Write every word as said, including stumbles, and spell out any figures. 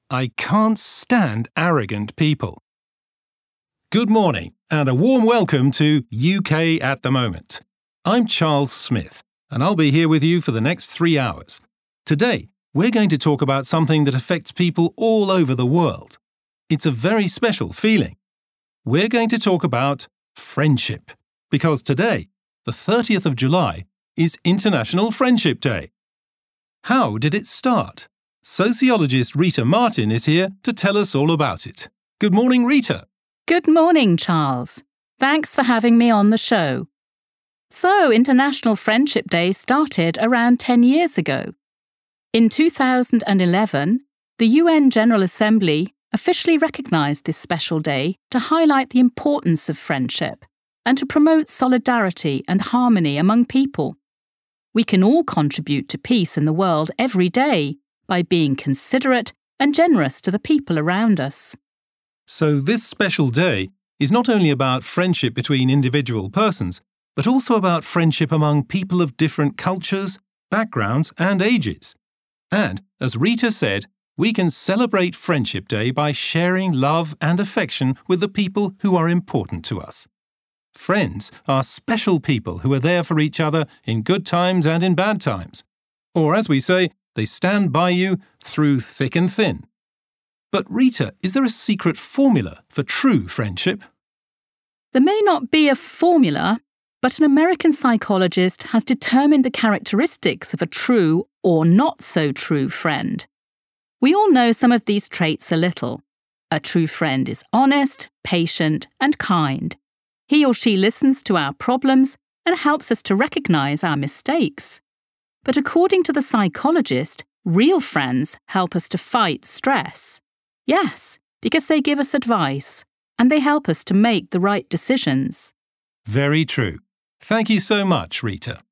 I can't stand arrogant people. Good morning and a warm welcome to U K at the Moment. I'm Charles Smith and I'll be here with you for the next three hours. Today, we're going to talk about something that affects people all over the world. It's a very special feeling. We're going to talk about friendship, because today, the thirtieth of July, is International Friendship Day. How did it start? Sociologist Rita Martin is here to tell us all about it. Good morning, Rita. Good morning, Charles. Thanks for having me on the show. So, International Friendship Day started around ten years ago. In two thousand eleven, the U N General Assembly officially recognised this special day to highlight the importance of friendship and to promote solidarity and harmony among people. We can all contribute to peace in the world every day by being considerate and generous to the people around us. So this special day is not only about friendship between individual persons, but also about friendship among people of different cultures, backgrounds and ages. And, as Rita said, we can celebrate Friendship Day by sharing love and affection with the people who are important to us. Friends are special people who are there for each other in good times and in bad times. Or, as we say, they stand by you through thick and thin. But Rita, is there a secret formula for true friendship? There may not be a formula, but an American psychologist has determined the characteristics of a true or not so true friend. We all know some of these traits a little. A true friend is honest, patient, and kind. He or she listens to our problems and helps us to recognise our mistakes. But according to the psychologist, real friends help us to fight stress. Yes, because they give us advice and they help us to make the right decisions. Very true. Thank you so much, Rita.